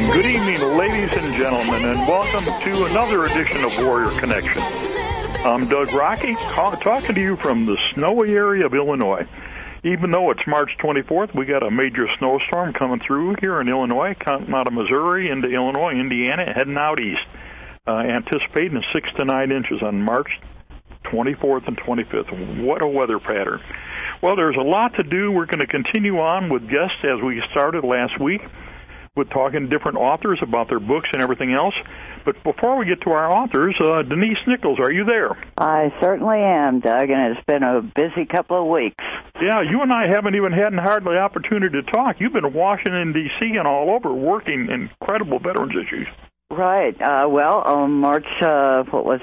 Good evening, ladies and gentlemen, and welcome to another edition of Warrior Connection. I'm Doug Rocky, talking to you from the snowy area of Illinois. Even though it's March 24th, we got a major snowstorm coming through here in Illinois, coming out of Missouri into Illinois, Indiana, heading out east. Anticipating 6 to 9 inches on March 24th and 25th. What a weather pattern. Well, there's a lot to do. We're going to continue on with guests as we started last week with talking to different authors about their books and everything else. But before we get to our authors, Denise Nichols, are you there? I certainly am, Doug, and it's been a busy couple of weeks. Yeah, you and I haven't even had hardly opportunity to talk. You've been in Washington, D.C. and all over working incredible veterans issues. Right. Well, on March, the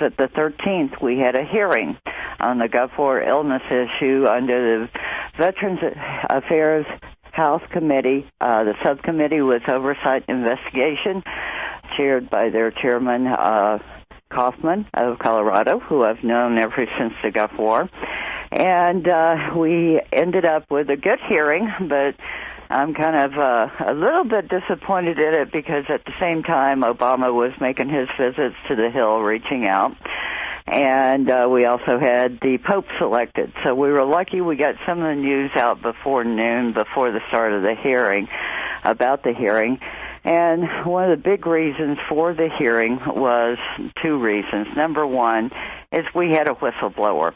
13th, we had a hearing on the Gulf-War illness issue under the Veterans Affairs House Committee. The subcommittee was Oversight and Investigation, chaired by their chairman, Kaufman of Colorado, who I've known ever since the Gulf War. And we ended up with a good hearing, but I'm kind of a little bit disappointed in it because at the same time Obama was making his visits to the Hill, reaching out. And we also had the Pope selected. So we were lucky we got some of the news out before noon, before the start of the hearing, about the hearing. And one of the big reasons for the hearing was two reasons. Number one is we had a whistleblower.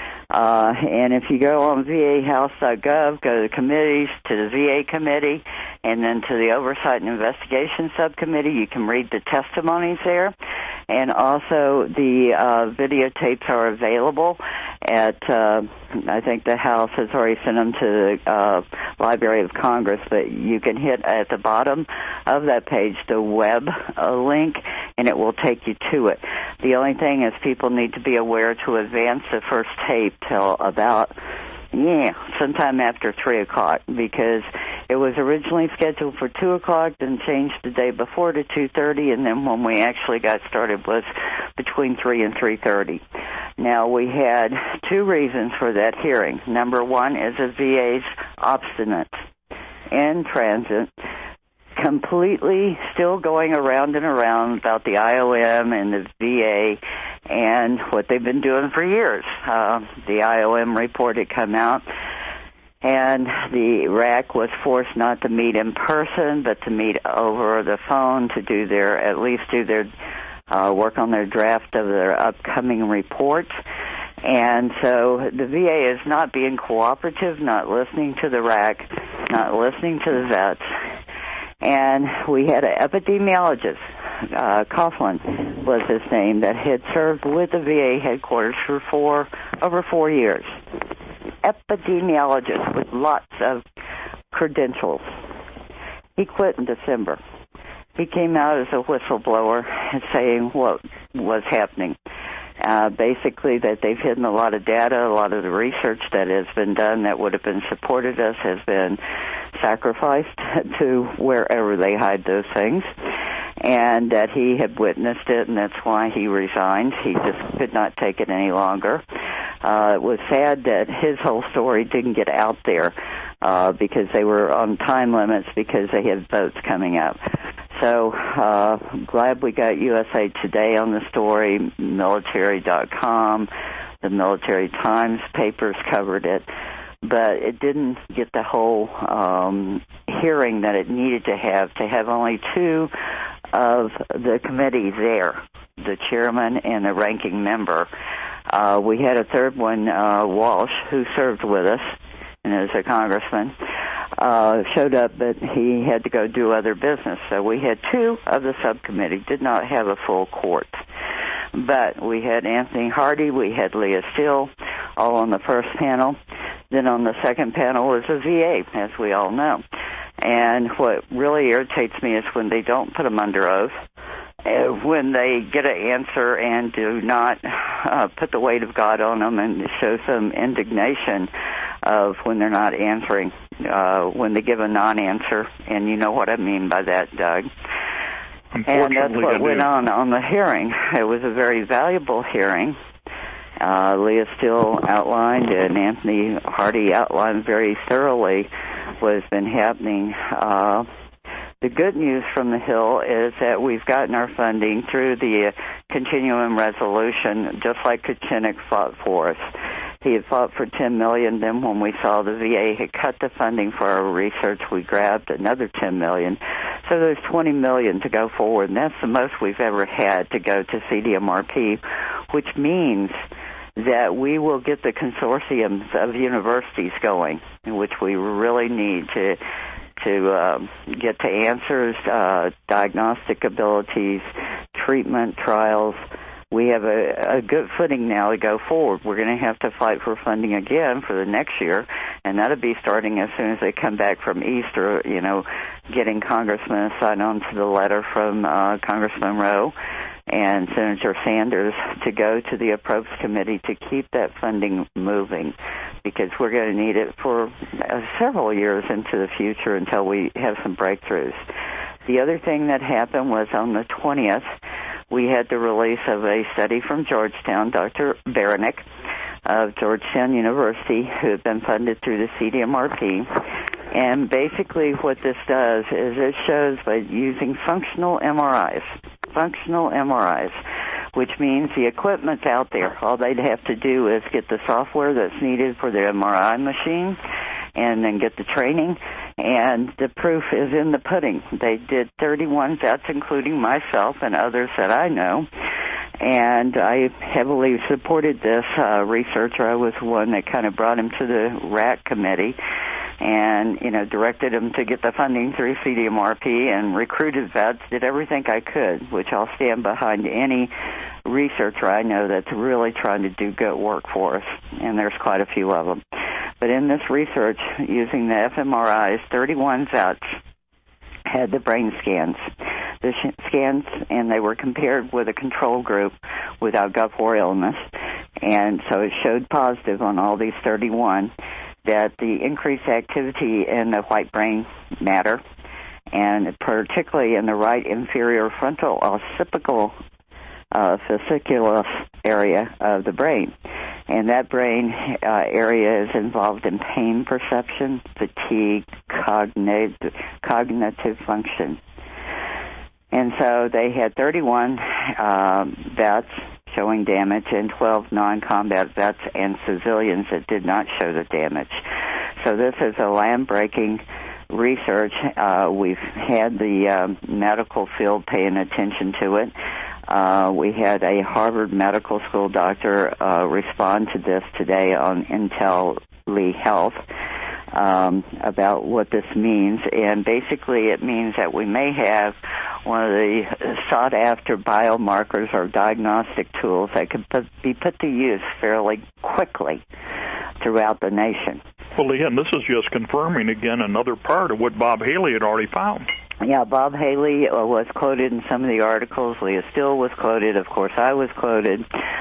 And if you go on vahouse.gov, go to the committees, to the VA committee, and then to the Oversight and Investigation Subcommittee, you can read the testimonies there. And also the videotapes are available at, I think the House has already sent them to the Library of Congress, but you can hit at the bottom of that page the web link, and it will take you to it. The only thing is people need to be aware to advance the first tape till about, sometime after 3 o'clock, because it was originally scheduled for 2 o'clock, then changed the day before to 2:30, and then when we actually got started was between 3 and 3:30. Now, we had two reasons for that hearing. Number one is the VA's obstinate, in transit, completely still going around and around about the IOM and the VA and what they've been doing for years. The IOM report had come out, and the RAC was forced not to meet in person, but to meet over the phone to do at least do their work on their draft of their upcoming report. And so the VA is not being cooperative, not listening to the RAC, not listening to the vets. And we had an epidemiologist, Coughlin was his name, that had served with the VA headquarters for over 4 years. Epidemiologist with lots of credentials. He quit in December. He came out as a whistleblower saying what was happening. Basically that they've hidden a lot of data, a lot of the research that has been done that would have been supported us has been sacrificed to wherever they hide those things, and that he had witnessed it, and that's why he resigned. He just could not take it any longer. It was sad that his whole story didn't get out there because they were on time limits because they had votes coming up. So glad we got USA Today on the story, military.com, the Military Times papers covered it, but it didn't get the whole hearing that it needed to have only two of the committee there, the chairman and the ranking member. We had a third one, Walsh, who served with us and is a congressman, showed up, but he had to go do other business. So we had two of the subcommittee, did not have a full court. But we had Anthony Hardy, we had Leah Steele, all on the first panel. Then on the second panel was the VA, as we all know. And what really irritates me is when they don't put them under oath, when they get an answer and do not put the weight of God on them and show some indignation of when they're not answering, when they give a non-answer, and you know what I mean by that, Doug. And that's what went on the hearing. It was a very valuable hearing. Leah Steele outlined and Anthony Hardy outlined very thoroughly what has been happening The good news from the Hill is that we've gotten our funding through the continuing resolution, just like Kucinich fought for us. He had fought for $10 million. Then when we saw the VA had cut the funding for our research, we grabbed another $10 million. So there's $20 million to go forward, and that's the most we've ever had to go to CDMRP, which means that we will get the consortiums of universities going, which we really need to get to answers, diagnostic abilities, treatment trials. We have a good footing now to go forward. We're going to have to fight for funding again for the next year, and that'll be starting as soon as they come back from Easter, getting Congressman to sign on to the letter from Congressman Rowe and Senator Sanders to go to the Approach Committee to keep that funding moving, because we're going to need it for several years into the future until we have some breakthroughs. The other thing that happened was on the 20th, we had the release of a study from Georgetown, Dr. Baranek of Georgetown University, who had been funded through the CDMRP. And basically what this does is it shows by using functional MRIs, which means the equipment's out there. All they'd have to do is get the software that's needed for the MRI machine and then get the training, and the proof is in the pudding. They did 31 vets, including myself and others that I know, and I heavily supported this researcher. I was the one that kind of brought him to the RAC committee and, directed him to get the funding through CDMRP and recruited vets, did everything I could, which I'll stand behind any researcher I know that's really trying to do good work for us, and there's quite a few of them. But in this research, using the fMRIs, 31 vets had the brain scans. The scans, and they were compared with a control group without gut war illness, and so it showed positive on all these 31 that the increased activity in the white brain matter, and particularly in the right inferior frontal occipital fasciculus area of the brain. And that brain area is involved in pain perception, fatigue, cognitive function. And so they had 31 vets showing damage and 12 non-combat vets and civilians that did not show the damage. So this is a land-breaking research. We've had the medical field paying attention to it. We had a Harvard Medical School doctor respond to this today on IntelliHealth about what this means. And basically it means that we may have one of the sought-after biomarkers or diagnostic tools that could be put to use fairly quickly throughout the nation. Well, again, this is just confirming, again, another part of what Bob Haley had already found. Yeah, Bob Haley was quoted in some of the articles. Leah Still was quoted. Of course, I was quoted.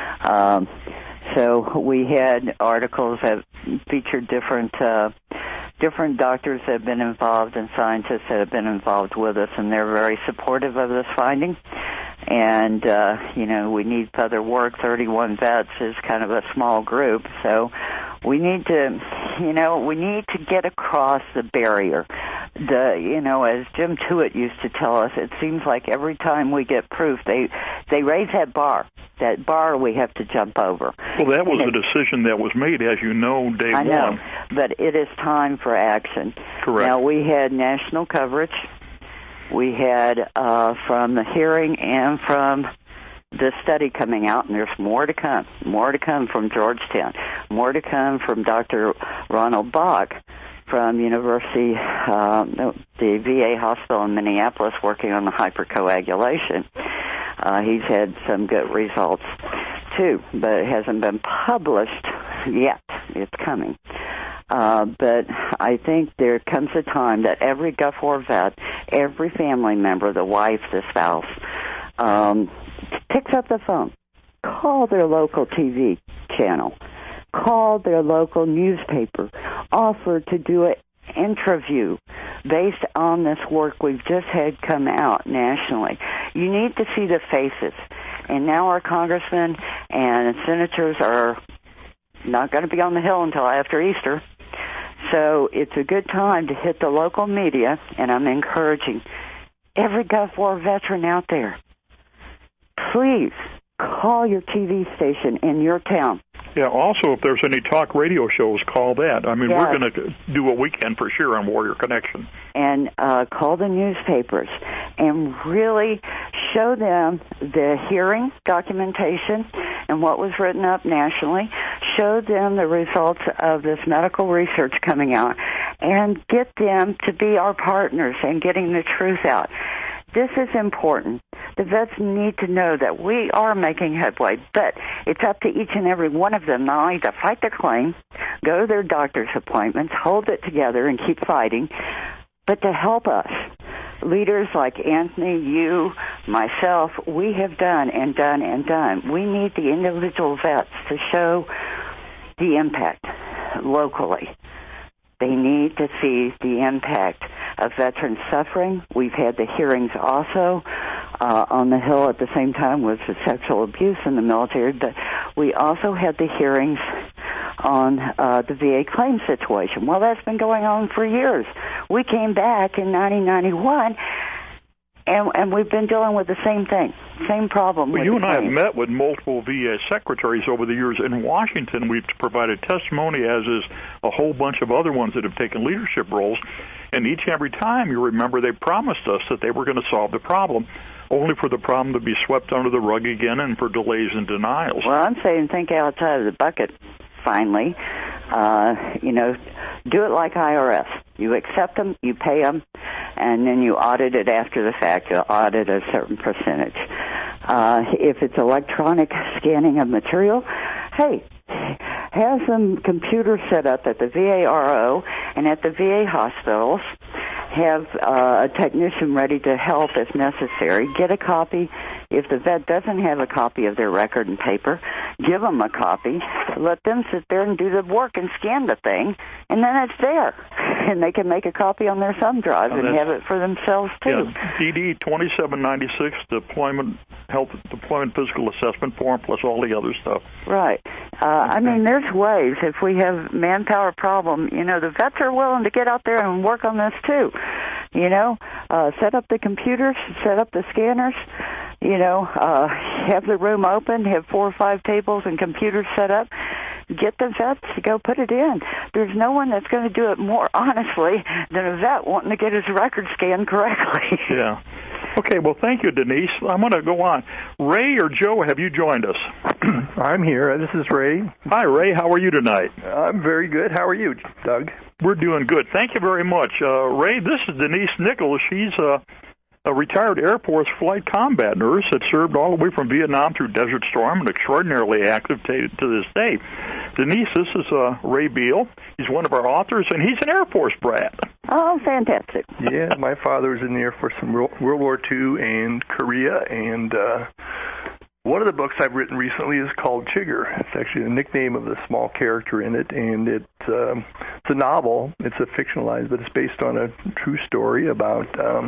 So we had articles that featured different doctors that have been involved and scientists that have been involved with us, and they're very supportive of this finding. And, we need further work. 31 vets is kind of a small group, so we need to get across the barrier. As Jim Tewitt used to tell us, it seems like every time we get proof, they raise that bar. That bar we have to jump over. Well, that was a decision that was made, as you know, day one. I know, but it is time for action. Correct. Now, we had national coverage. We had from the hearing and from the study coming out, and there's more to come. More to come from Georgetown. More to come from Dr. Ronald Bach from University, the VA hospital in Minneapolis, working on the hypercoagulation. He's had some good results, too, but it hasn't been published yet. It's coming. But I think there comes a time that every Gulf War vet, every family member, the wife, the spouse, picks up the phone, call their local TV channel, call their local newspaper, offer to do an interview based on this work we've just had come out nationally. You need to see the faces. And now our congressmen and senators are not going to be on the Hill until after Easter. So it's a good time to hit the local media, and I'm encouraging every Gulf War veteran out there, please call your TV station in your town. Yeah, also, if there's any talk radio shows, call that. I mean, yes. We're going to do what we can for sure on Warrior Connection. And call the newspapers and really show them the hearing documentation and what was written up nationally. Show them the results of this medical research coming out and get them to be our partners in getting the truth out. This is important. The vets need to know that we are making headway, but it's up to each and every one of them not only to fight their claim, go to their doctor's appointments, hold it together and keep fighting, but to help us. Leaders like Anthony, you, myself, we have done and done and done. We need the individual vets to show the impact locally. They need to see the impact of veterans suffering. We've had the hearings also on the Hill at the same time with the sexual abuse in the military, but we also had the hearings on the VA claim situation. Well, that's been going on for years. We came back in 1991, and we've been dealing with the same thing, same problem. Well, you and I have met with multiple VA secretaries over the years in Washington. We've provided testimony, as is a whole bunch of other ones that have taken leadership roles. And each and every time, you remember, they promised us that they were going to solve the problem, only for the problem to be swept under the rug again and for delays and denials. Well, I'm saying think outside of the bucket, finally. Do it like IRS. You accept them, you pay them, and then you audit it after the fact. You audit a certain percentage. If it's electronic scanning of material, hey, have some computers set up at the VA RO and at the VA hospitals. Have a technician ready to help if necessary. Get a copy. If the vet doesn't have a copy of their record and paper, give them a copy. Let them sit there and do the work and scan the thing, and then it's there. And they can make a copy on their thumb drive and have it for themselves, too. Yeah, DD 2796, Deployment Physical Assessment Form, plus all the other stuff. Right. I mean, there's ways. If we have manpower problem, the vets are willing to get out there and work on this, too. Set up the computers, set up the scanners, have the room open, have 4 or 5 tables and computers set up. Get the vets to go put it in. There's no one that's going to do it more honestly than a vet wanting to get his record scanned correctly. Yeah. Okay, well, thank you, Denise. I'm going to go on. Ray or Joe, have you joined us? I'm here. This is Ray. Hi, Ray. How are you tonight? I'm very good. How are you, Doug? We're doing good. Thank you very much. Ray, this is Denise Nichols. She's a retired Air Force flight combat nurse that served all the way from Vietnam through Desert Storm and extraordinarily active to this day. Denise, this is Ray Beal. He's one of our authors, and he's an Air Force brat. Oh, fantastic. Yeah, my father was in the Air Force in World War II and Korea, and one of the books I've written recently is called Chigger. It's actually the nickname of the small character in it, and it's a novel. It's a fictionalized, but it's based on a true story about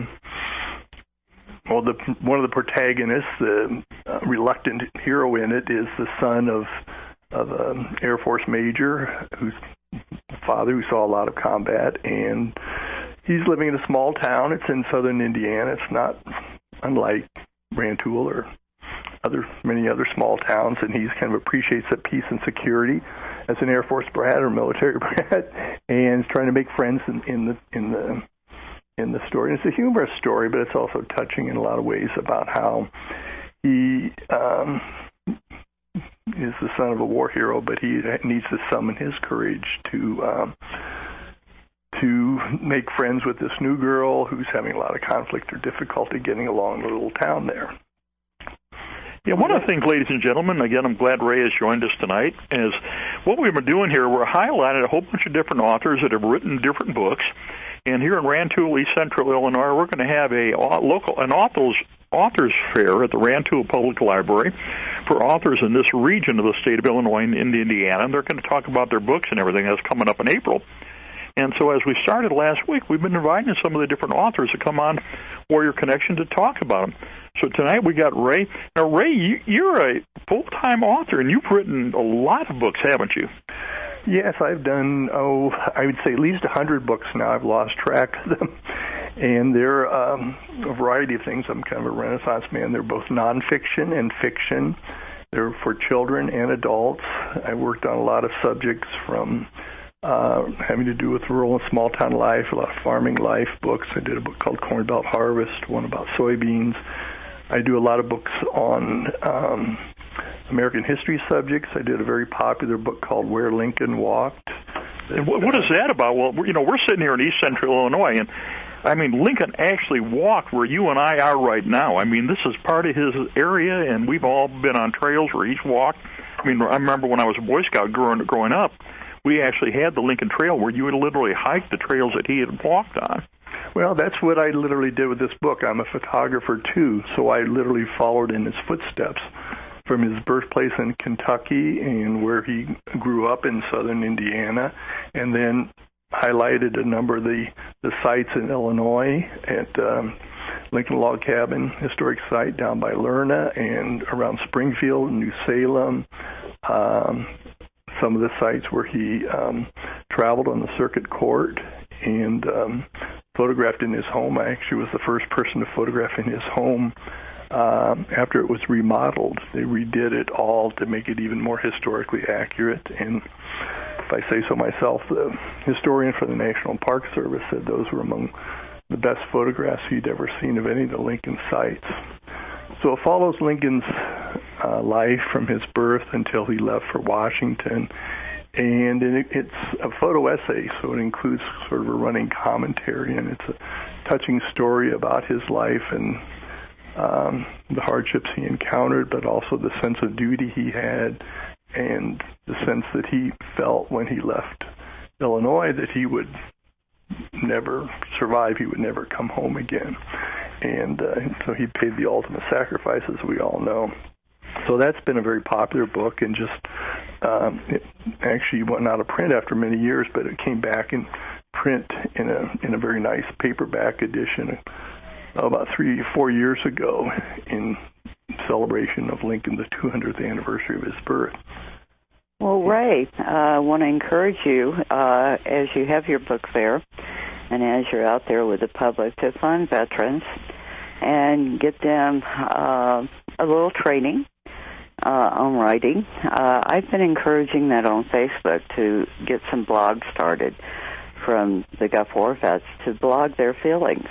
one of the protagonists, the reluctant hero in it, is the son of an Air Force major whose father who saw a lot of combat, and he's living in a small town. It's in southern Indiana. It's not unlike Rantoul or many other small towns, and he kind of appreciates that peace and security as an Air Force brat or military brat, and is trying to make friends in the story. And it's a humorous story, but it's also touching in a lot of ways about how he is the son of a war hero, but he needs to summon his courage to make friends with this new girl who's having a lot of conflict or difficulty getting along in the little town there. Yeah, one of the things, ladies and gentlemen, again, I'm glad Ray has joined us tonight, is what we've been doing here, we're highlighting a whole bunch of different authors that have written different books. And here in Rantoul, East Central Illinois, we're going to have an authors fair at the Rantoul Public Library for authors in this region of the state of Illinois and in Indiana. And they're going to talk about their books and everything that's coming up in April. And so as we started last week, we've been inviting some of the different authors to come on Warrior Connection to talk about them. So tonight we got Ray. Now, Ray, you're a full-time author, and you've written a lot of books, haven't you? Yes, I've done, I would say at least 100 books now. I've lost track of them. And they're a variety of things. I'm kind of a Renaissance man. They're both nonfiction and fiction. They're for children and adults. I worked on a lot of subjects from having to do with rural and small-town life, a lot of farming life books. I did a book called Corn Belt Harvest, one about soybeans. I do a lot of books on American history subjects. I did a very popular book called Where Lincoln Walked. And what is that about? Well, we're sitting here in East Central Illinois, and I mean, Lincoln actually walked where you and I are right now. I mean, this is part of his area, and we've all been on trails where he's walked. I mean, I remember when I was a Boy Scout growing up, we actually had the Lincoln Trail where you would literally hike the trails that he had walked on. Well, that's what I literally did with this book. I'm a photographer, too, so I literally followed in his footsteps from his birthplace in Kentucky and where he grew up in southern Indiana, and then highlighted a number of the sites in Illinois at Lincoln Log Cabin Historic Site down by Lerna and around Springfield, New Salem, some of the sites where he traveled on the circuit court and photographed in his home. I actually was the first person to photograph in his home after it was remodeled. They redid it all to make it even more historically accurate. And if I say so myself, the historian for the National Park Service said those were among the best photographs he'd ever seen of any of the Lincoln sites. So it follows Lincoln's life from his birth until he left for Washington. And it's a photo essay, so it includes sort of a running commentary, and it's a touching story about his life and the hardships he encountered, but also the sense of duty he had and the sense that he felt when he left Illinois that he would never survive, he would never come home again. And so he paid the ultimate sacrifice, as we all know. So that's been a very popular book, and just it actually went out of print after many years, but it came back in print in a very nice paperback edition about 3 or 4 years ago in celebration of Lincoln, the 200th anniversary of his birth. Well, Ray, I want to encourage you, as you have your book there, and as you're out there with the public, to fund veterans and get them a little training on writing. I've been encouraging that on Facebook to get some blogs started from the Gulf War vets to blog their feelings.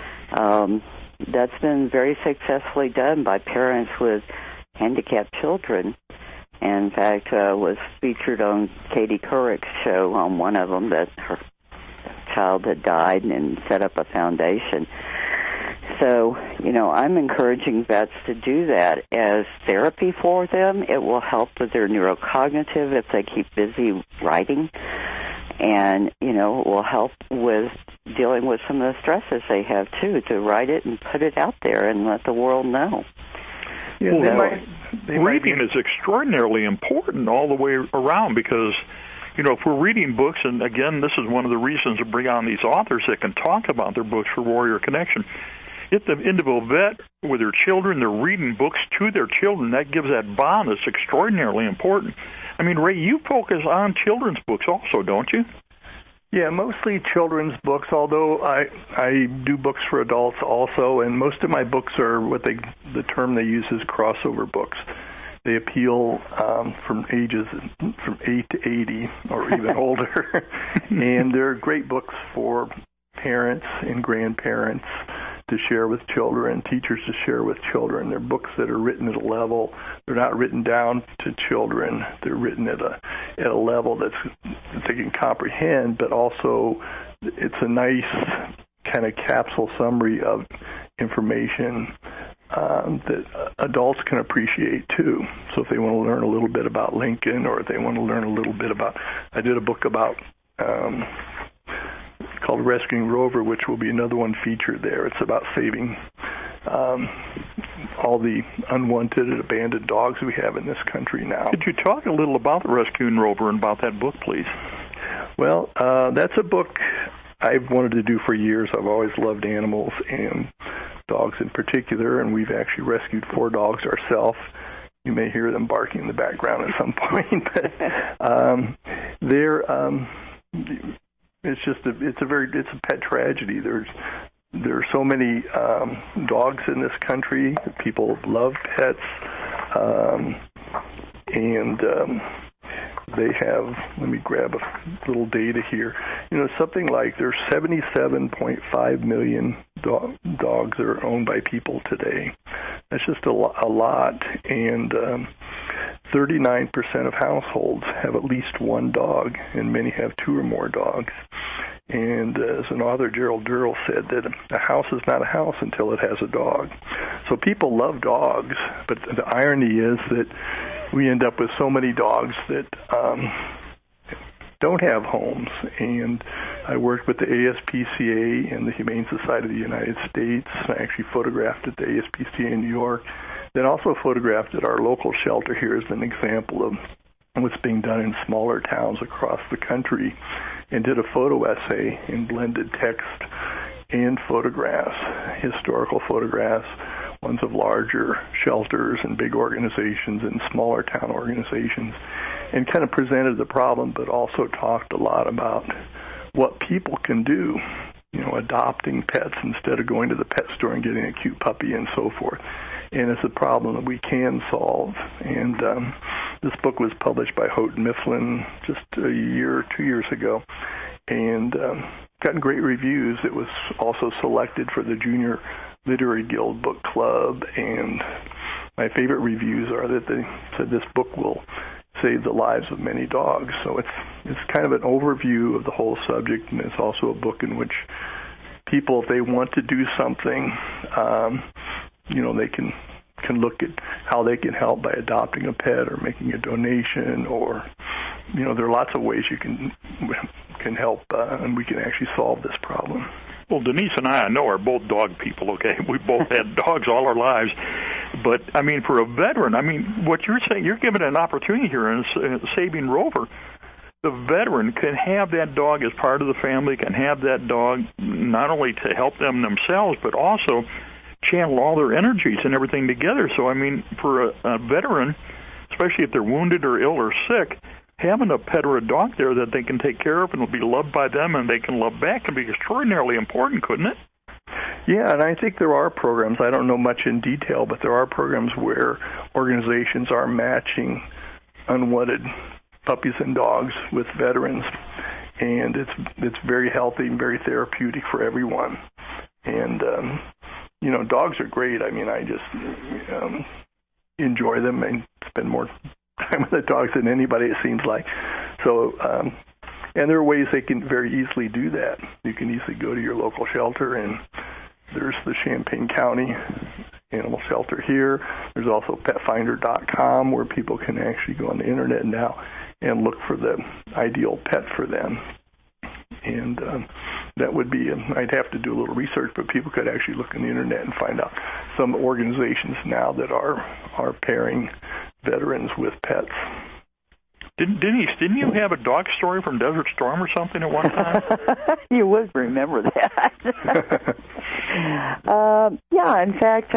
That's been very successfully done by parents with handicapped children. And in fact, was featured on Katie Couric's show on one of them that her child had died and set up a foundation. So, I'm encouraging vets to do that as therapy for them. It will help with their neurocognitive if they keep busy writing. And, it will help with dealing with some of the stresses they have, too, to write it and put it out there and let the world know. Yeah, reading is extraordinarily important all the way around because, if we're reading books, and again, this is one of the reasons to bring on these authors that can talk about their books for Warrior Connection. If the individual vet with their children, they're reading books to their children, that gives that bond that's extraordinarily important. I mean, Ray, you focus on children's books also, don't you? Yeah, mostly children's books, although I do books for adults also, and most of my books are the term they use is crossover books. They appeal from ages from 8 to 80 or even older, and they're great books for parents and grandparents to share with children, teachers to share with children. They're books that are written at a level. They're not written down to children. They're written at a level that they can comprehend, but also it's a nice kind of capsule summary of information that adults can appreciate too. So if they want to learn a little bit about Lincoln, or if they want to learn a little bit about, I did a book about called Rescuing Rover, which will be another one featured there. It's about saving all the unwanted and abandoned dogs we have in this country now. Could you talk a little about the Rescuing Rover and about that book, please? Well, that's a book I've wanted to do for years. I've always loved animals and dogs in particular, and we've actually rescued 4 dogs ourselves You may hear them barking in the background at some point. But it's a pet tragedy. There are so many dogs in this country. People love pets, and they have. Let me grab a little data here. Something like there's 77.5 million dogs that are owned by people today. That's just a lot, and 39% of households have at least one dog, and many have two or more dogs. And as an author, Gerald Durrell, said that a house is not a house until it has a dog. So people love dogs, but the irony is that we end up with so many dogs that don't have homes. And I worked with the ASPCA and the Humane Society of the United States. I actually photographed at the ASPCA in New York. Then also photographed at our local shelter here as an example of what's being done in smaller towns across the country, and did a photo essay and blended text and photographs, historical photographs, ones of larger shelters and big organizations and smaller town organizations, and kind of presented the problem, but also talked a lot about what people can do, adopting pets instead of going to the pet store and getting a cute puppy and so forth. And it's a problem that we can solve. And this book was published by Houghton Mifflin just a year or 2 years ago, and gotten great reviews. It was also selected for the Junior Literary Guild Book Club, and my favorite reviews are that they said this book will save the lives of many dogs. So it's kind of an overview of the whole subject, and it's also a book in which people, if they want to do something, they can look at how they can help by adopting a pet or making a donation, or there are lots of ways you can help, and we can actually solve this problem. Well, Denise and I know, are both dog people, okay? We both had dogs all our lives. But, for a veteran, what you're saying, you're giving an opportunity here in Saving Rover. The veteran can have that dog as part of the family, can have that dog not only to help them themselves, but also channel all their energies and everything together. So, for a veteran, especially if they're wounded or ill or sick, having a pet or a dog there that they can take care of and will be loved by them and they can love back can be extraordinarily important, couldn't it? Yeah, and I think there are programs. I don't know much in detail, but there are programs where organizations are matching unwanted puppies and dogs with veterans, and it's very healthy and very therapeutic for everyone. And dogs are great. I just enjoy them and spend more time with the dogs than anybody, it seems like. So, and there are ways they can very easily do that. You can easily go to your local shelter, and there's the Champaign County Animal Shelter here. There's also PetFinder.com, where people can actually go on the internet now and look for the ideal pet for them. And that would be, I'd have to do a little research, but people could actually look on the internet and find out some organizations now that are pairing veterans with pets. Denise, didn't you have a dog story from Desert Storm or something at one time? You would remember that. In fact,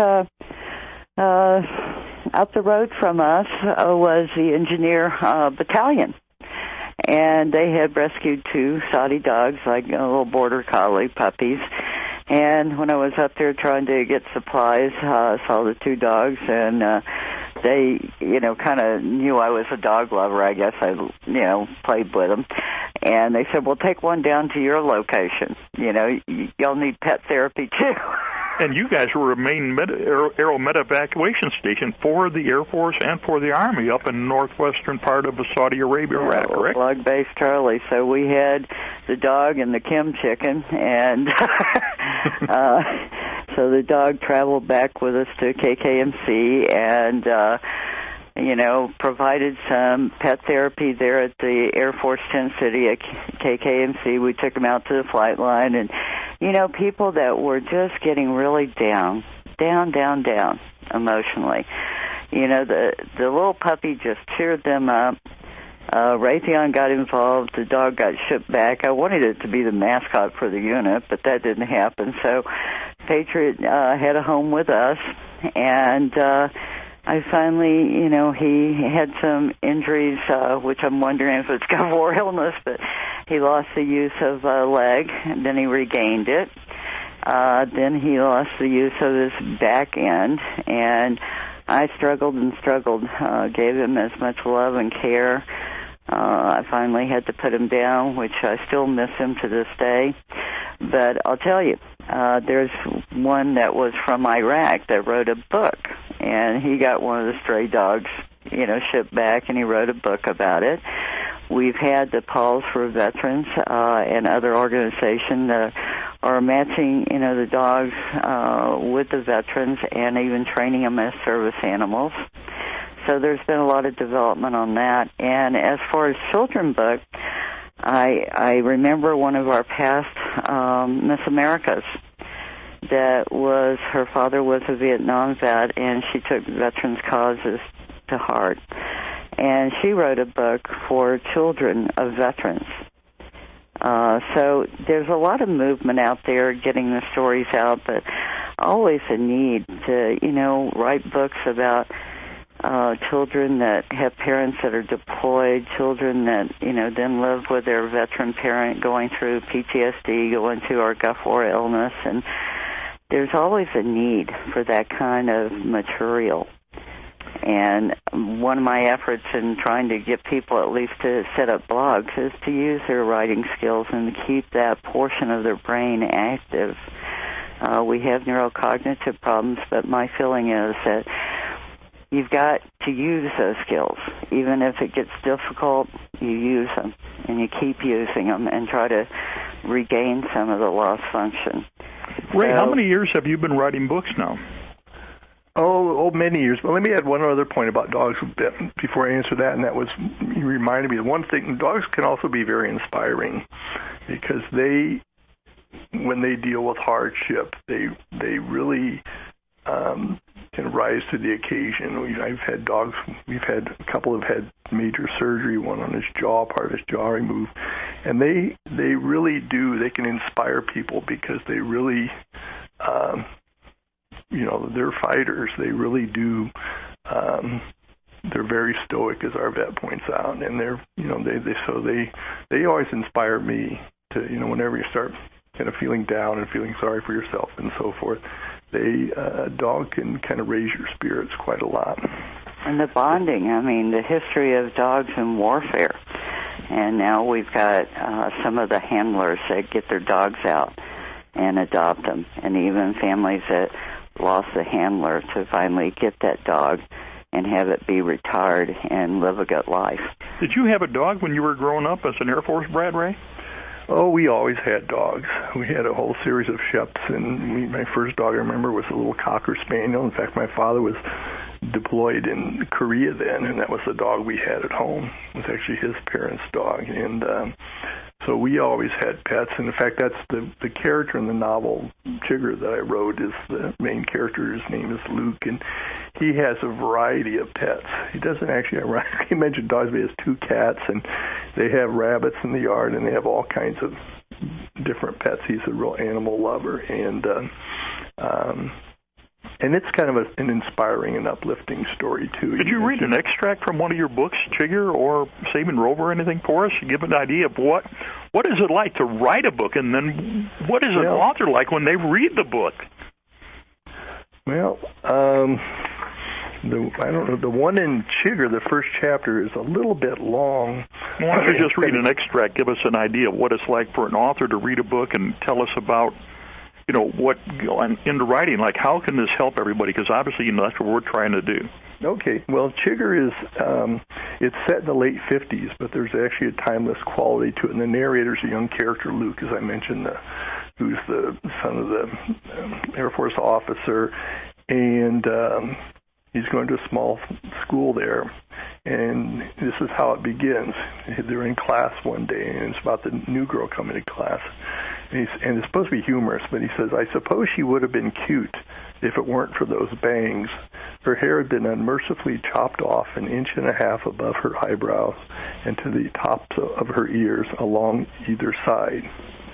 out the road from us was the Engineer Battalion. And they had rescued two Saudi dogs, like little border collie puppies. And when I was up there trying to get supplies, I saw the two dogs, and they, kind of knew I was a dog lover. I guess I, played with them. And they said, well, take one down to your location. Y'all need pet therapy, too. And you guys were a main Aero Med evacuation station for the Air Force and for the Army up in the northwestern part of Saudi Arabia, correct? Plug Base Charlie. So we had the dog and the Kim chicken, and so the dog traveled back with us to KKMC and, provided some pet therapy there at the Air Force Tent City at KKMC. We took them out to the flight line, and, people that were just getting really down emotionally. The little puppy just cheered them up. Raytheon got involved. The dog got shipped back. I wanted it to be the mascot for the unit, but that didn't happen. So Patriot had a home with us, and I finally, he had some injuries, which I'm wondering if it's Gulf War illness, but he lost the use of a leg, and then he regained it. Then he lost the use of his back end, and I struggled and struggled, gave him as much love and care. I finally had to put him down, which I still miss him to this day. But I'll tell you, there's one that was from Iraq that wrote a book, and he got one of the stray dogs, shipped back, and he wrote a book about it. We've had the Paws for Veterans and other organizations that are matching, the dogs with the veterans and even training them as service animals. So there's been a lot of development on that. And as far as children's book, I remember one of our past Miss Americas that was, her father was a Vietnam vet, and she took veterans' causes to heart. And she wrote a book for children of veterans. So there's a lot of movement out there getting the stories out, but always a need to, write books about children that have parents that are deployed, children that, then live with their veteran parent going through PTSD, going through our Gulf War illness, and there's always a need for that kind of material. And one of my efforts in trying to get people at least to set up blogs is to use their writing skills and to keep that portion of their brain active. We have neurocognitive problems, but my feeling is that you've got to use those skills. Even if it gets difficult, you use them, and you keep using them and try to regain some of the lost function. Ray, how many years have you been writing books now? Oh, many years. But let me add one other point about dogs before I answer that, and that was, you reminded me of one thing. Dogs can also be very inspiring because when they deal with hardship, they really can rise to the occasion. I've had dogs, we've had a couple have had major surgery, one on his jaw, part of his jaw removed, and they really do, they can inspire people because they really, they're fighters. They really do, they're very stoic, as our vet points out, and they're, they always inspire me to, whenever you start kind of feeling down and feeling sorry for yourself and so forth, a dog can kind of raise your spirits quite a lot. And the bonding, the history of dogs in warfare. And now we've got some of the handlers that get their dogs out and adopt them, and even families that lost the handler to finally get that dog and have it be retired and live a good life. Did you have a dog when you were growing up as an Air Force brat, Ray? Oh, we always had dogs. We had a whole series of Sheps, and my first dog I remember was a little Cocker Spaniel. In fact, my father was deployed in Korea then, and that was the dog we had at home. It was actually his parents' dog, and so we always had pets. And in fact, that's the character in the novel Chigger that I wrote is the main character. His name is Luke, and he has a variety of pets. He doesn't actually have, he mentioned dogs, but he has 2 cats, and they have rabbits in the yard, and they have all kinds of different pets. He's a real animal lover, and it's kind of an inspiring and uplifting story, too. Did you read an extract from one of your books, Chigger, or Saving Rover, or anything for us? Give an idea of what is it like to write a book, and then what is an author like when they read the book? Well, I don't know. The one in Chigger, the first chapter, is a little bit long. Why don't you just read an extract? Give us an idea of what it's like for an author to read a book and tell us about, what into writing. Like, how can this help everybody? Because obviously, that's what we're trying to do. Okay. Well, Chigger is it's set in the late 50s, but there's actually a timeless quality to it. And the narrator's a young character, Luke, as I mentioned, who's the son of the Air Force officer, and he's going to a small school there, and this is how it begins. They're in class one day, and it's about the new girl coming to class, and it's supposed to be humorous, but he says, "I suppose she would have been cute if it weren't for those bangs. Her hair had been unmercifully chopped off 1.5 inches above her eyebrows and to the tops of her ears along either side."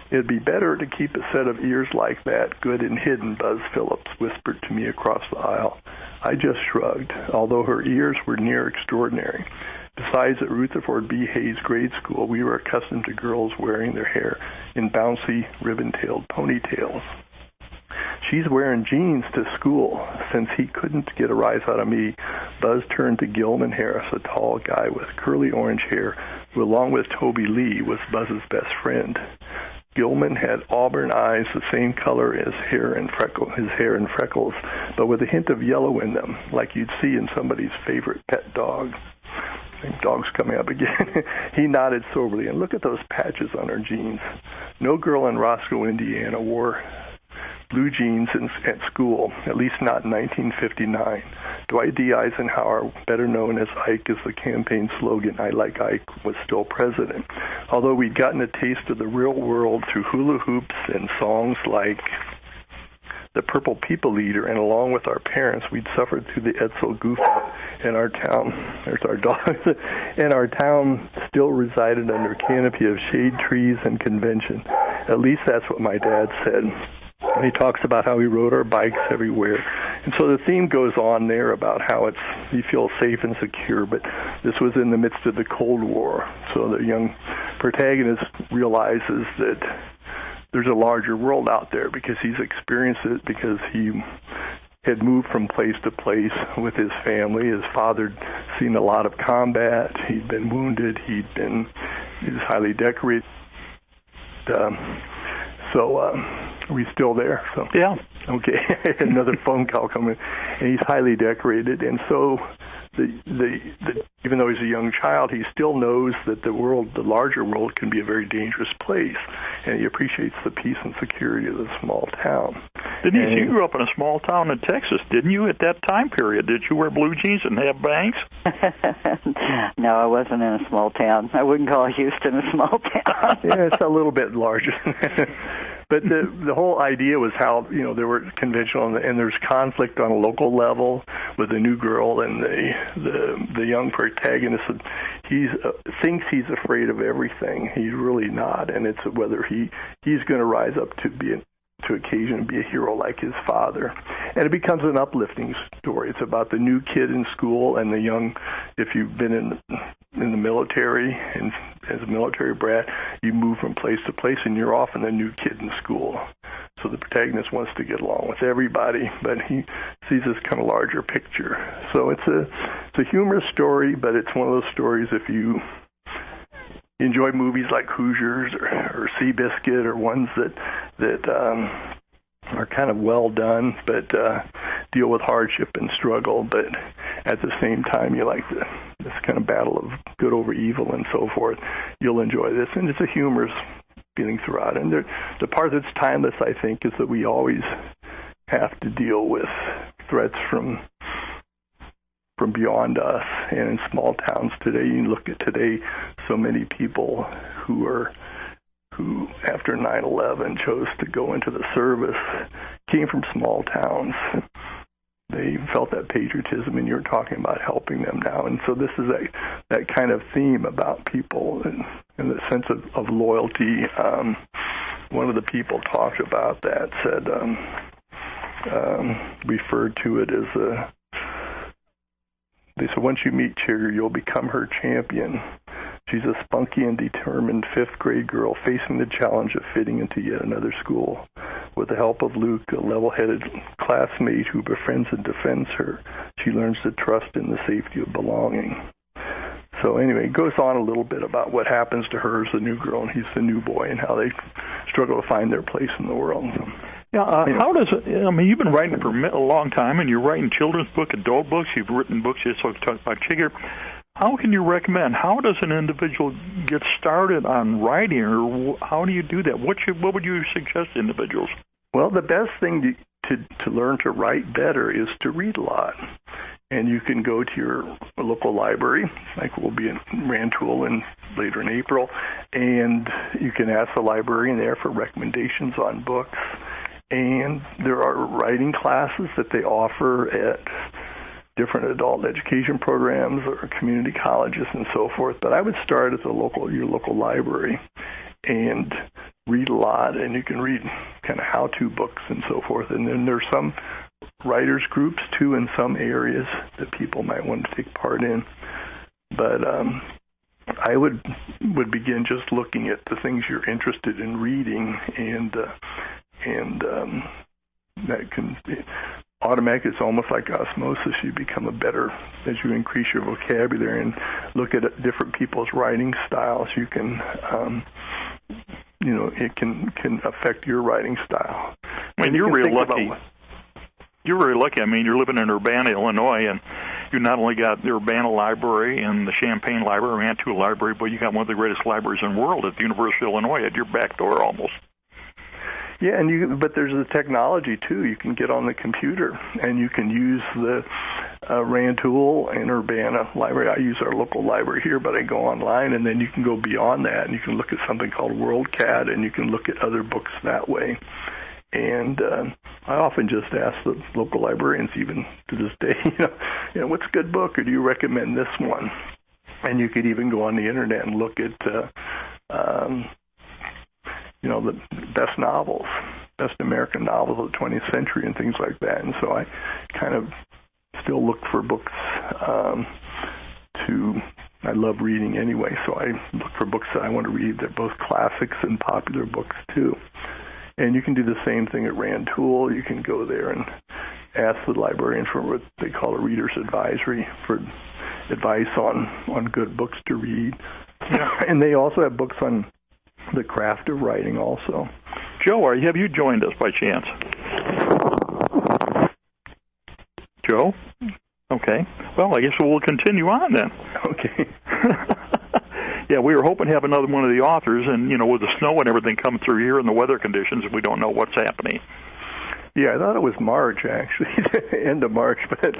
It'd be better to keep a set of ears like that good and hidden, Buzz Phillips whispered to me across the aisle. I just shrugged, although her ears were near extraordinary. Besides, at Rutherford B. Hayes grade school, we were accustomed to girls wearing their hair in bouncy, ribbon-tailed ponytails. She's wearing jeans to school. Since he couldn't get a rise out of me, Buzz turned to Gilman Harris, a tall guy with curly orange hair, who, along with Toby Lee, was Buzz's best friend. Gilman had auburn eyes, the same color as his hair and freckles, but with a hint of yellow in them, like you'd see in somebody's favorite pet dog. Dog's coming up again. He nodded soberly, and look at those patches on her jeans. No girl in Roscoe, Indiana, wore blue jeans at school, at least not in 1959. Dwight D. Eisenhower, better known as Ike, is the campaign slogan, I Like Ike, was still president. Although we'd gotten a taste of the real world through hula hoops and songs like the Purple People Eater, and along with our parents, we'd suffered through the Edsel Goof-Up in our town. There's our dogs. And our town still resided under a canopy of shade trees and convention. At least that's what my dad said. He talks about how we rode our bikes everywhere. And so the theme goes on there about how you feel safe and secure, but this was in the midst of the Cold War. So the young protagonist realizes that there's a larger world out there because he's experienced it, because he had moved from place to place with his family. His father had seen a lot of combat. He'd been wounded. He was highly decorated. Are we still there? So yeah. Okay. Another phone call coming, and he's highly decorated, and so even though he's a young child, he still knows that the larger world, can be a very dangerous place, and he appreciates the peace and security of the small town. You grew up in a small town in Texas, didn't you, at that time period? Did you wear blue jeans and have bangs? No, I wasn't in a small town. I wouldn't call Houston a small town. Yeah, it's a little bit larger. But the whole idea was how, there were conventional, and there's conflict on a local level with the new girl and the young protagonist. He thinks he's afraid of everything. He's really not, and it's whether he's going to rise up to occasion and be a hero like his father. And it becomes an uplifting story. It's about the new kid in school and the young, if you've been in the military, and as a military brat, you move from place to place, and you're often the new kid in school. So the protagonist wants to get along with everybody, but he sees this kind of larger picture. So it's a humorous story, but it's one of those stories, if you enjoy movies like Hoosiers or Seabiscuit, or ones that are kind of well done, but deal with hardship and struggle, but at the same time you like this kind of battle of good over evil and so forth, you'll enjoy this. And it's a humorous feeling throughout. And the part that's timeless, I think, is that we always have to deal with threats from beyond us. And in small towns today, you look at today, so many people who after 9/11 chose to go into the service came from small towns. They felt that patriotism, and you're talking about helping them now. And so this is that kind of theme about people and the sense of loyalty. One of the people talked about that, said, referred to it as they said, once you meet Chigger, you'll become her champion. She's a spunky and determined fifth-grade girl facing the challenge of fitting into yet another school. With the help of Luke, a level-headed classmate who befriends and defends her, she learns to trust in the safety of belonging. So anyway, it goes on a little bit about what happens to her as the new girl, and he's the new boy, and how they struggle to find their place in the world. Yeah, how does it, you've been writing for a long time, and you're writing children's books, adult books, you've written books, you talk about Chigger. How can you recommend, how does an individual get started on writing, or how do you do that? What would you suggest to individuals? Well, the best thing to learn to write better is to read a lot. And you can go to your local library, like we'll be in Rantoul later in April, and you can ask the librarian there for recommendations on books. And there are writing classes that they offer at different adult education programs or community colleges and so forth. But I would start at your local library and read a lot, and you can read kind of how-to books and so forth. And then there's some writers groups too in some areas that people might want to take part in. But I would begin just looking at the things you're interested in reading, and that can be automatic. It's almost like osmosis. You become a better as you increase your vocabulary and look at different people's writing styles. You can, it can affect your writing style. I mean, you're really lucky. You're very lucky. I mean, you're living in Urbana, Illinois, and you not only got the Urbana Library and the Champaign Library, Mantua Library, but you got one of the greatest libraries in the world at the University of Illinois at your back door almost. Yeah, but there's the technology too. You can get on the computer and you can use the Rantoul and Urbana Library. I use our local library here, but I go online, and then you can go beyond that, and you can look at something called WorldCat, and you can look at other books that way. And I often just ask the local librarians, even to this day, what's a good book, or do you recommend this one? And you could even go on the internet and look at, the best novels, best American novels of the 20th century and things like that. And so I kind of still look for books I love reading anyway, so I look for books that I want to read. They're both classics and popular books too. And you can do the same thing at Rantoul. You can go there and ask the librarian for what they call a reader's advisory, for advice on good books to read. Yeah. And they also have books on the craft of writing also. Joe, have you joined us by chance? Joe? Okay. Well, I guess we'll continue on then. Okay. Yeah, we were hoping to have another one of the authors, and, with the snow and everything coming through here and the weather conditions, we don't know what's happening. Yeah, I thought it was March, actually, end of March. But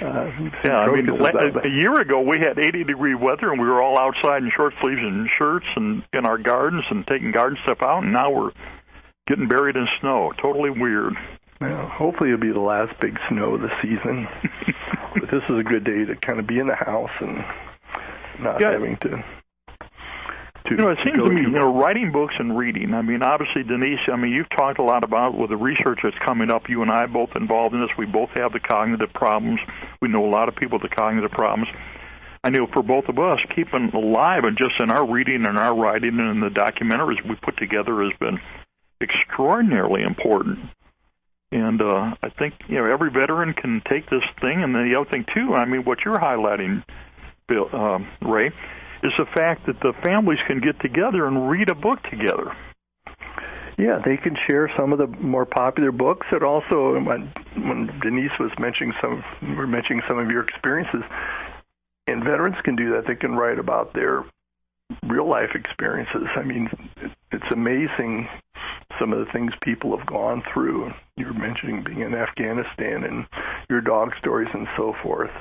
a year ago we had 80-degree weather, and we were all outside in short sleeves and shirts and in our gardens and taking garden stuff out, and now we're getting buried in snow. Totally weird. Well, hopefully it'll be the last big snow of the season. But this is a good day to kind of be in the house and not having to... it seems to me, writing books and reading. I mean, obviously, Denise, you've talked a lot about with the research that's coming up. You and I are both involved in this. We both have the cognitive problems. We know a lot of people with the cognitive problems. I know for both of us, keeping alive and just in our reading and our writing and in the documentaries we put together has been extraordinarily important. And I think, every veteran can take this thing. And then the other thing, too, what you're highlighting, Bill, Ray, is the fact that the families can get together and read a book together. Yeah, they can share some of the more popular books. And also, when Denise was mentioning some of your experiences, and veterans can do that. They can write about their real-life experiences. I mean, it's amazing some of the things people have gone through. You were mentioning being in Afghanistan and your dog stories and so forth.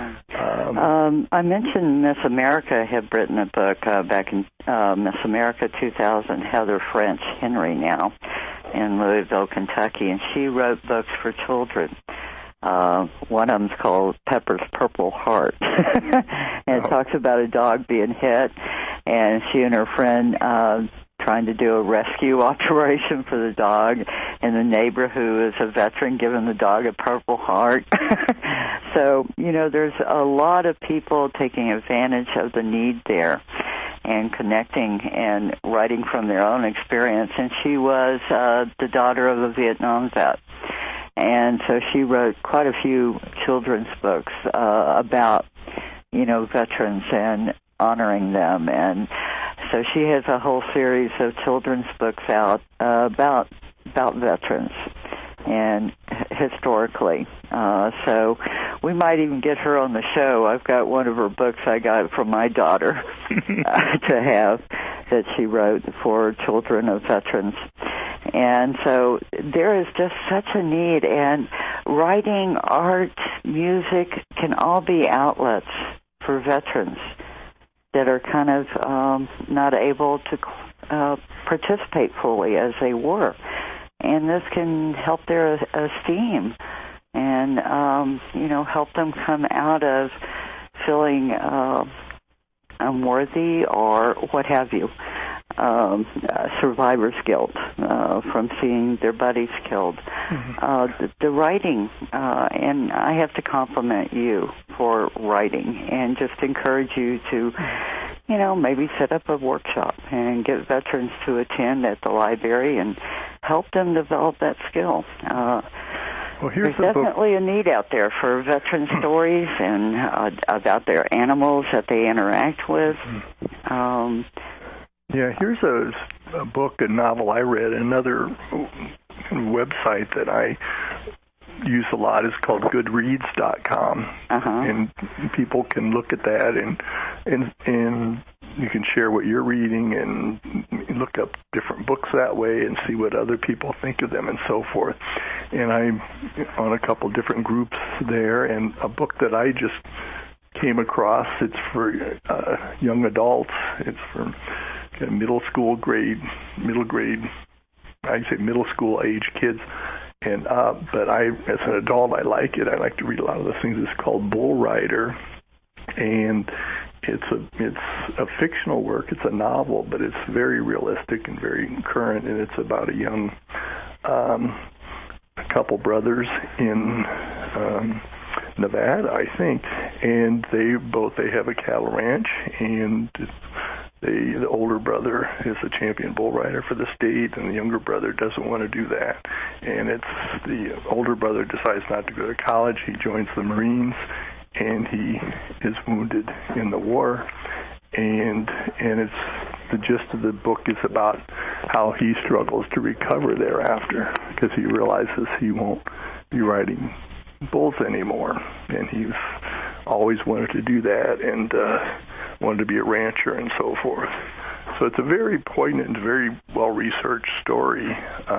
I mentioned Miss America had written a book back in Miss America 2000, Heather French Henry now, in Louisville, Kentucky, and she wrote books for children. One of them's called Pepper's Purple Heart, and it talks about a dog being hit, and she and her friend trying to do a rescue operation for the dog, and the neighbor who is a veteran giving the dog a Purple Heart. So, there's a lot of people taking advantage of the need there and connecting and writing from their own experience. And she was the daughter of a Vietnam vet. And so she wrote quite a few children's books about, veterans and honoring them. And so she has a whole series of children's books out about veterans and historically. So we might even get her on the show. I've got one of her books I got from my daughter to have that she wrote for children of veterans. And so there is just such a need, and writing, art, music can all be outlets for veterans that are kind of not able to participate fully as they were. And this can help their esteem and, help them come out of feeling unworthy or what have you. survivor's guilt from seeing their buddies killed. The writing, and I have to compliment you for writing and just encourage you to, maybe set up a workshop and get veterans to attend at the library and help them develop that skill. Well, here's There's definitely a need out there for veteran stories and about their animals that they interact with. Here's a book, a novel I read, another website that I use a lot is called Goodreads.com, and people can look at that and you can share what you're reading and look up different books that way and see what other people think of them and so forth. And I'm on a couple different groups there, and a book that I just came across, it's for young adults. It's for middle school age kids. And but as an adult, I like it. I like to read a lot of those things. It's called Bull Rider, and it's a fictional work. It's a novel, but it's very realistic and very current. And it's about a young couple brothers in Nevada, I think, and they have a cattle ranch, and the older brother is a champion bull rider for the state, and the younger brother doesn't want to do that. And the older brother decides not to go to college. He joins the Marines, and he is wounded in the war. And it's the gist of the book is about how he struggles to recover thereafter, because he realizes he won't be riding bulls anymore, and he's always wanted to do that, and wanted to be a rancher and so forth. So it's a very poignant, very well-researched story.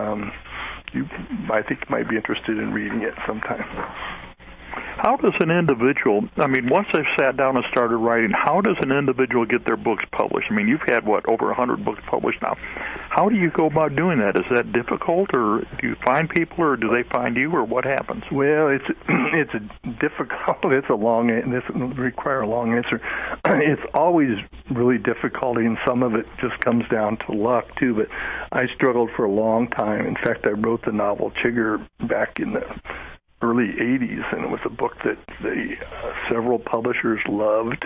I think you might be interested in reading it sometime. How does an individual, once they've sat down and started writing, how does an individual get their books published? You've had, over 100 books published now. How do you go about doing that? Is that difficult, or do you find people, or do they find you, or what happens? Well, it's difficult. It's a long, this will require a long answer. It's always really difficult, and some of it just comes down to luck, too. But I struggled for a long time. In fact, I wrote the novel Chigger back in the early 80s, and it was a book that several publishers loved,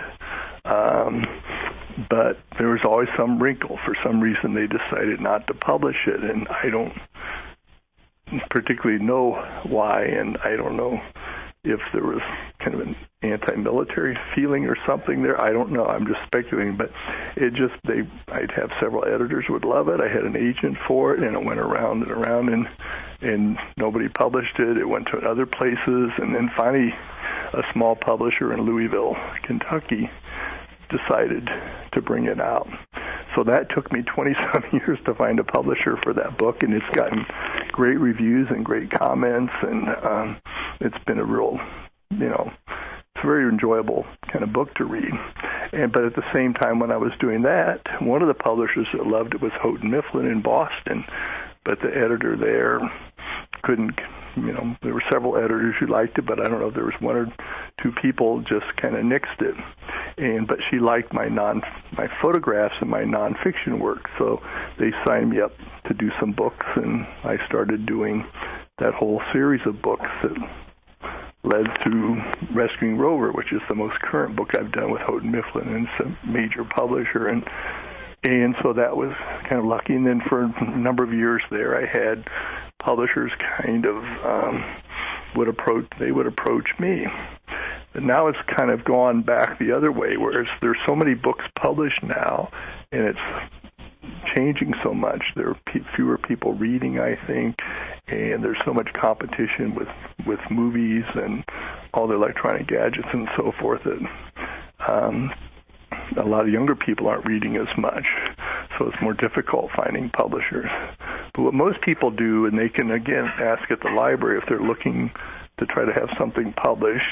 but there was always some wrinkle. For some reason, they decided not to publish it, and I don't particularly know why, and I don't know if there was kind of an anti-military feeling or something there. I don't know. I'm just speculating, but I'd have several editors who would love it. I had an agent for it, and it went around and around, and nobody published it. It went to other places, and then finally a small publisher in Louisville, Kentucky, decided to bring it out. So that took me 20-some years to find a publisher for that book, and it's gotten great reviews and great comments, and it's been a real, it's a very enjoyable kind of book to read. But at the same time, when I was doing that, one of the publishers that loved it was Houghton Mifflin in Boston, but the editor there couldn't, there were several editors who liked it, but I don't know if there was one or two people just kind of nixed it. But she liked my photographs and my nonfiction work, so they signed me up to do some books, and I started doing that whole series of books that led to Rescuing Rover, which is the most current book I've done with Houghton Mifflin, and it's a major publisher, and so that was kind of lucky. And then for a number of years there, I had publishers kind of would approach me. But now it's kind of gone back the other way, whereas there's so many books published now, and it's changing so much. There are fewer people reading, I think, and there's so much competition with movies and all the electronic gadgets and so forth that a lot of younger people aren't reading as much, so it's more difficult finding publishers. But what most people do, and they can, again, ask at the library if they're looking to try to have something published.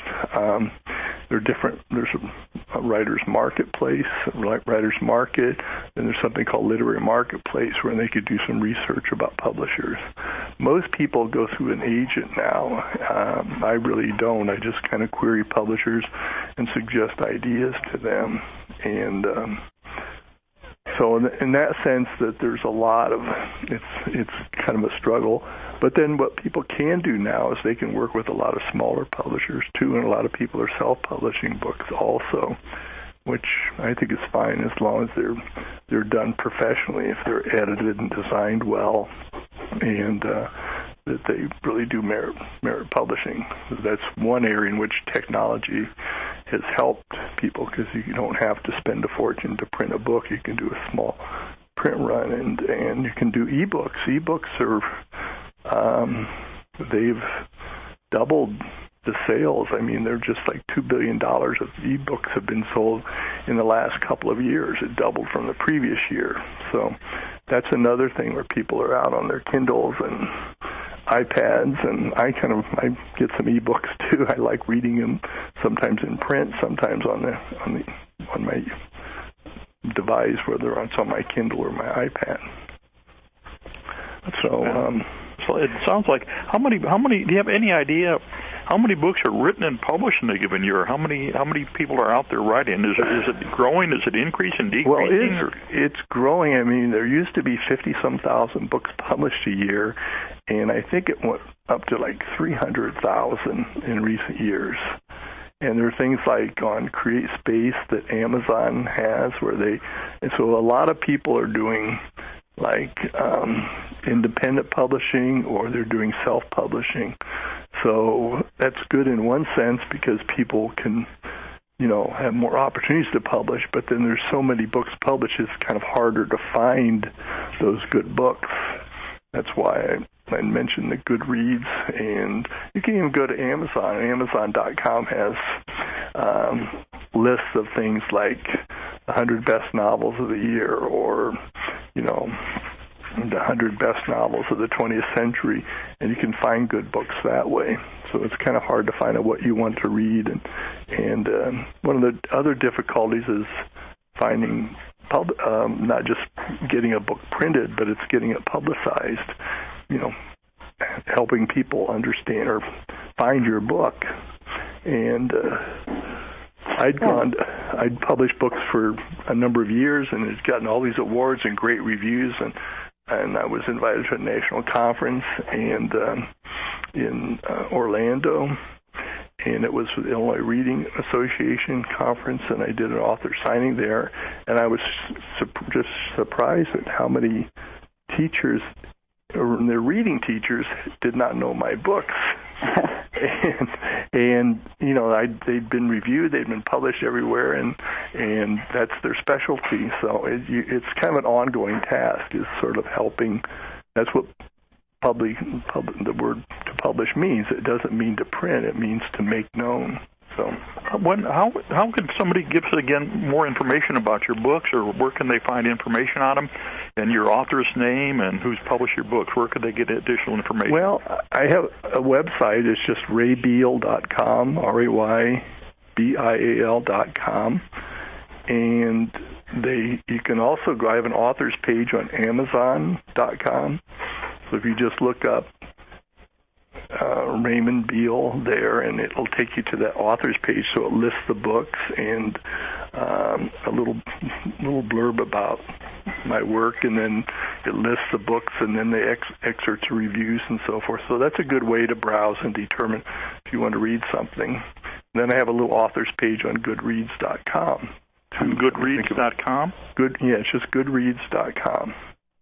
There's a writer's marketplace, writer's market, and there's something called literary marketplace where they could do some research about publishers. Most people go through an agent now. I really don't. I just kind of query publishers and suggest ideas to them. And so in that sense, that there's a lot of it's kind of a struggle. But then what people can do now is they can work with a lot of smaller publishers too, and a lot of people are self-publishing books also, which I think is fine as long as they're done professionally, if they're edited and designed well, and that they really do merit publishing. That's one area in which technology has helped people, because you don't have to spend a fortune to print a book. You can do a small print run, and you can do ebooks. Ebooks are they've doubled the sales. I mean, they're just like $2 billion of ebooks have been sold in the last couple of years. It doubled from the previous year. So that's another thing where people are out on their Kindles and iPads, and I get some ebooks too. I like reading them sometimes in print, sometimes on my device, whether it's on my Kindle or my iPad. So it sounds like how many? Do you have any idea how many books are written and published in a given year? How many people are out there writing? Is it growing? Is it increasing, decreasing? Well, it's growing. I mean, there used to be 50-some thousand books published a year, and I think it went up to like 300,000 in recent years. And there are things like on CreateSpace that Amazon has, and so a lot of people are doing like independent publishing, or they're doing self-publishing. So that's good in one sense, because people can, have more opportunities to publish, but then there's so many books published, it's kind of harder to find those good books. That's why I mentioned the Goodreads, and you can even go to Amazon. Amazon.com has lists of things like 100 best novels of the year, or the 100 best novels of the 20th century, and you can find good books that way. So it's kind of hard to find out what you want to read. And one of the other difficulties is finding not just getting a book printed, but it's getting it publicized. Helping people understand or find your book. And I'd published books for a number of years, and it's gotten all these awards and great reviews, and I was invited to a national conference and in Orlando, and it was the Illinois Reading Association conference, and I did an author signing there, and I was just surprised at how many teachers, or their reading teachers, did not know my books. and they'd been reviewed, they'd been published everywhere, and that's their specialty. So it's kind of an ongoing task, is sort of helping. That's what the word to publish means. It doesn't mean to print; it means to make known. So, how can somebody give us again more information about your books, or where can they find information on them, and your author's name, and who's published your books? Where could they get additional information? Well, I have a website. It's just raybial.com, RAYBIAL.com, and you can also go. I have an author's page on Amazon.com. So if you just look up Raymond Beal there, and it'll take you to that author's page, so it lists the books and a little blurb about my work, and then it lists the books, and then the excerpts, reviews, and so forth. So that's a good way to browse and determine if you want to read something. And then I have a little author's page on Goodreads.com. Goodreads.com? It's just Goodreads.com.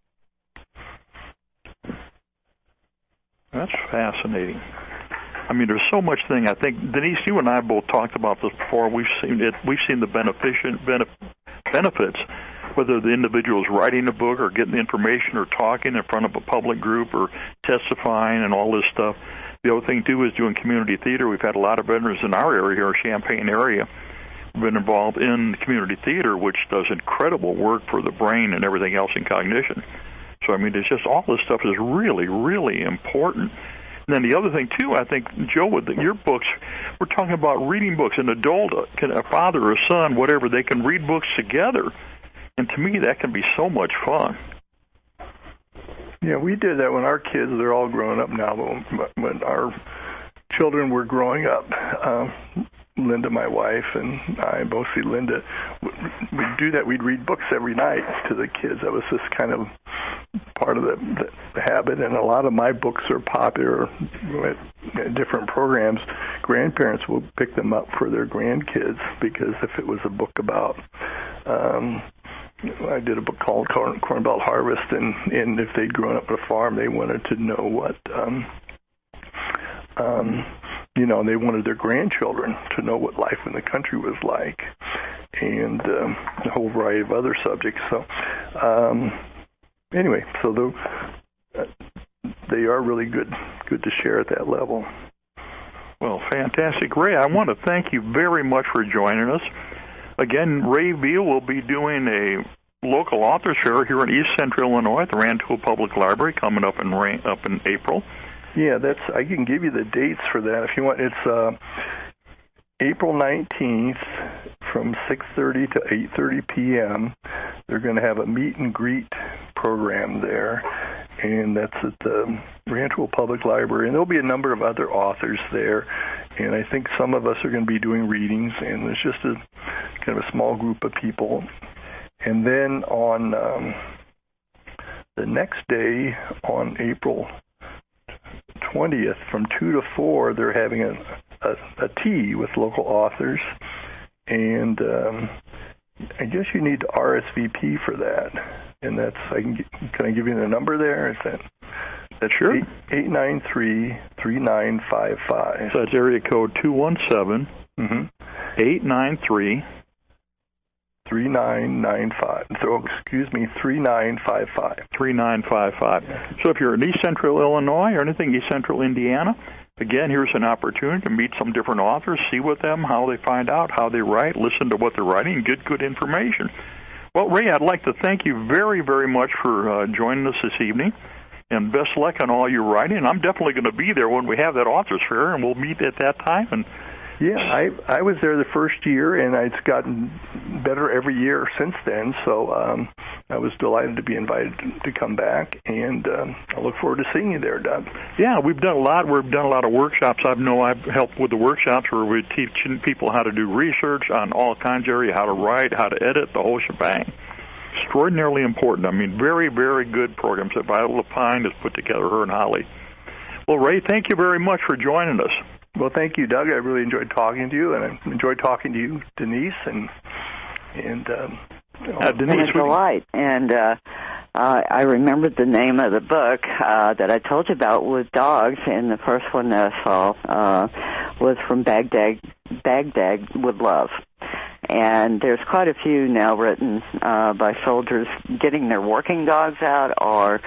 That's fascinating. I mean, there's so much thing. I think, Denise, you and I both talked about this before. We've seen it. We've seen the benefits, whether the individual is writing a book or getting the information or talking in front of a public group or testifying and all this stuff. The other thing, too, is doing community theater. We've had a lot of veterans in our area, our Champaign area, who've been involved in community theater, which does incredible work for the brain and everything else in cognition. So, I mean, it's just all this stuff is really, really important. And then the other thing, too, I think, Joe, with your books, we're talking about reading books. An adult, a father or a son, whatever, they can read books together. And to me, that can be so much fun. Yeah, we did that when our kids, they're all grown up now, but when our children were growing up, Linda, my wife, and I, mostly Linda, we'd do that. We'd read books every night to the kids. That was just kind of part of the habit, and a lot of my books are popular at different programs. Grandparents will pick them up for their grandkids, because if it was a book about, I did a book called Corn Belt Harvest, and if they'd grown up on a farm, they wanted to know what, they wanted their grandchildren to know what life in the country was like, and a whole variety of other subjects. So, anyway, so they are really good to share at that level. Well, fantastic. Ray, I want to thank you very much for joining us. Again, Ray Veal will be doing a local author show here in East Central Illinois at the Rantoul Public Library coming up in April. Yeah, I can give you the dates for that if you want. It's April 19th from 6:30 to 8:30 p.m. They're going to have a meet and greet program there, and that's at the Rantoul Public Library. And there'll be a number of other authors there, and I think some of us are going to be doing readings, and it's just a kind of a small group of people. And then on the next day, on April 20th, from 2 to 4, they're having a tea with local authors, and I guess you need to RSVP for that. And that's can I give you the number there? Is that's sure? 893-3955. So that's area code 217 893 3995. So, 3955. 3955. So if you're in East Central Illinois or anything East Central Indiana, again, here's an opportunity to meet some different authors, see with them how they find out, how they write, listen to what they're writing, and get good information. Well, Ray, I'd like to thank you very, very much for joining us this evening, and best luck on all your writing. I'm definitely going to be there when we have that authors fair, and we'll meet at that time. And yeah, I was there the first year, and it's gotten better every year since then. So I was delighted to be invited to come back, and I look forward to seeing you there, Doug. Yeah, we've done a lot. We've done a lot of workshops. I've helped with the workshops where we're teaching people how to do research on all kinds of areas, how to write, how to edit, the whole shebang. Extraordinarily important. I mean, very, very good programs that Viola Lapine has put together, her and Holly. Well, Ray, thank you very much for joining us. Well, thank you, Doug. I really enjoyed talking to you, and I enjoyed talking to you, Denise, and Denise. It's a delight. And I remembered the name of the book that I told you about with dogs, and the first one that I saw was From Baghdad with Love. And there's quite a few now written by soldiers getting their working dogs out, or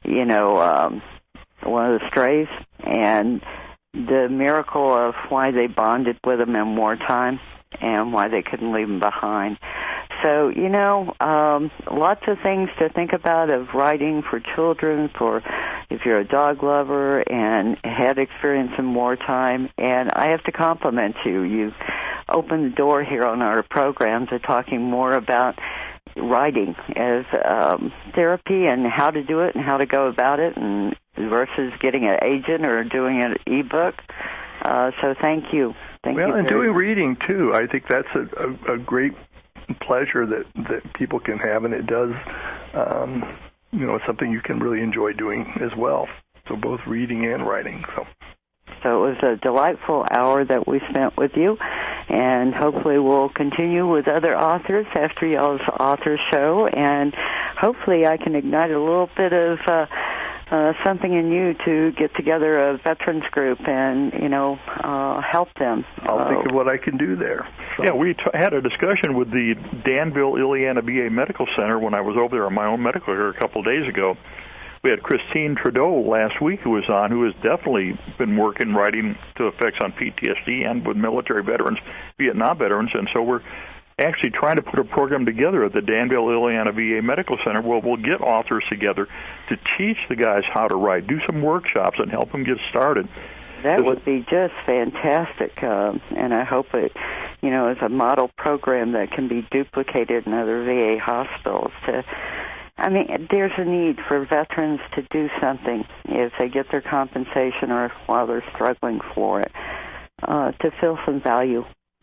one of the strays, and the miracle of why they bonded with them in wartime and why they couldn't leave them behind. So, lots of things to think about of writing for children, for if you're a dog lover and had experience in wartime. And I have to compliment you. You've opened the door here on our program to talking more about writing as therapy and how to do it and how to go about it, and versus getting an agent or doing an ebook. So thank you. Thank you. Well, and doing reading too. I think that's a great pleasure that people can have, and it does. It's something you can really enjoy doing as well. So both reading and writing. So it was a delightful hour that we spent with you, and hopefully we'll continue with other authors after y'all's author show, and hopefully I can ignite a little bit of something in you to get together a veterans group and, help them. I'll think of what I can do there. So. Yeah, we had a discussion with the Danville, Illiana VA Medical Center when I was over there on my own medical care a couple of days ago. We had Christine Trudeau last week who was on, who has definitely been writing to effects on PTSD and with military veterans, Vietnam veterans, and so we're actually trying to put a program together at the Danville, Illiana VA Medical Center where we'll get authors together to teach the guys how to write, do some workshops, and help them get started. That would be just fantastic, and I hope it, is a model program that can be duplicated in other VA hospitals. There's a need for veterans to do something if they get their compensation or while they're struggling for it, to feel some value.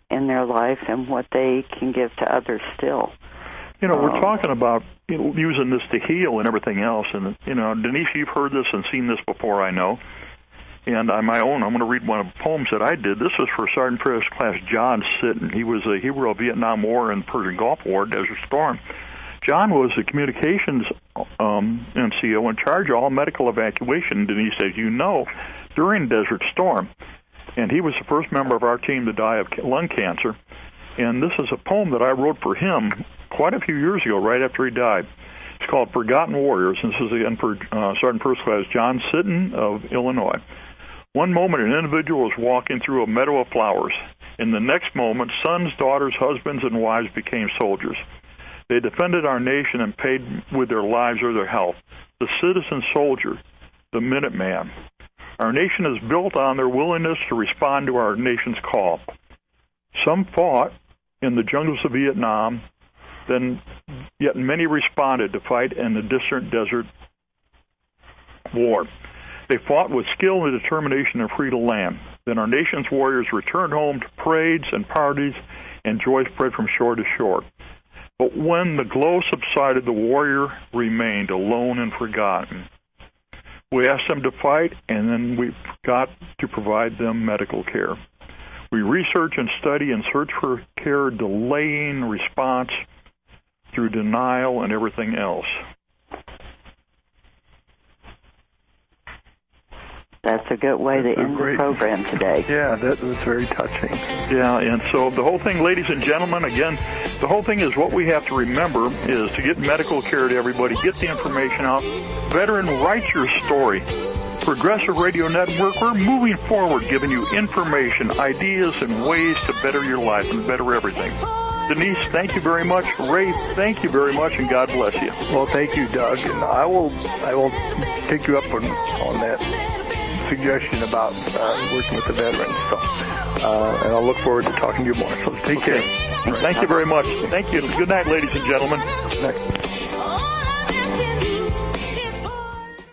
in their life and what they can give to others still. We're talking about using this to heal and everything else. And, Denise, you've heard this and seen this before, I know. And on my own, I'm going to read one of the poems that I did. This was for Sergeant First Class John Sitton. He was a hero of Vietnam War and Persian Gulf War, Desert Storm. John was the communications NCO in charge of all medical evacuation, Denise, as you know, during Desert Storm. And he was the first member of our team to die of lung cancer. And this is a poem that I wrote for him quite a few years ago, right after he died. It's called Forgotten Warriors. This is again for Sergeant First Class John Sitton of Illinois. One moment, an individual was walking through a meadow of flowers. In the next moment, sons, daughters, husbands, and wives became soldiers. They defended our nation and paid with their lives or their health. The citizen soldier, the Minuteman. Our nation is built on their willingness to respond to our nation's call. Some fought in the jungles of Vietnam, yet many responded to fight in the distant desert war. They fought with skill and determination to free the land. Then our nation's warriors returned home to parades and parties, and joy spread from shore to shore. But when the glow subsided, the warrior remained alone and forgotten. We asked them to fight, and then we got to provide them medical care. We research and study and search for care, delaying response through denial and everything else. That's a good way to end the program today. Yeah, that was very touching. Yeah, and so the whole thing, ladies and gentlemen, again, the whole thing is what we have to remember is to get medical care to everybody, get the information out. Veteran, write your story. Progressive Radio Network, we're moving forward, giving you information, ideas, and ways to better your life and better everything. Denise, thank you very much. Ray, thank you very much, and God bless you. Well, thank you, Doug, and I will take you up on that suggestion about working with the veterans. So, and I'll look forward to talking to you more. So take care. Thank you very much. Thank you. Good night, ladies and gentlemen. Good night.